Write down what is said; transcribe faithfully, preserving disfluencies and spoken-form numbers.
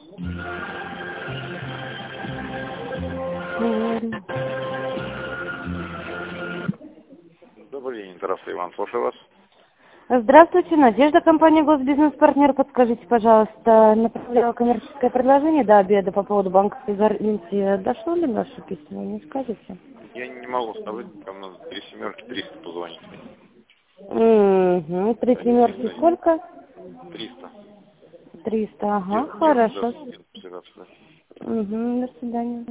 Добрый день, здравствуйте, Иван, слушаю вас. Здравствуйте, Надежда, компания «Госбизнес-партнер». Подскажите, пожалуйста, направляла коммерческое предложение до обеда по поводу банковской гарантии. Дошло ли ваше письмо, не скажете? Я не могу сказать, там надо три семерки триста позвонить. Угу, три семерки сколько? Триста. Триста, ага, Дел- хорошо. делать связаться, да. Угу, до свидания.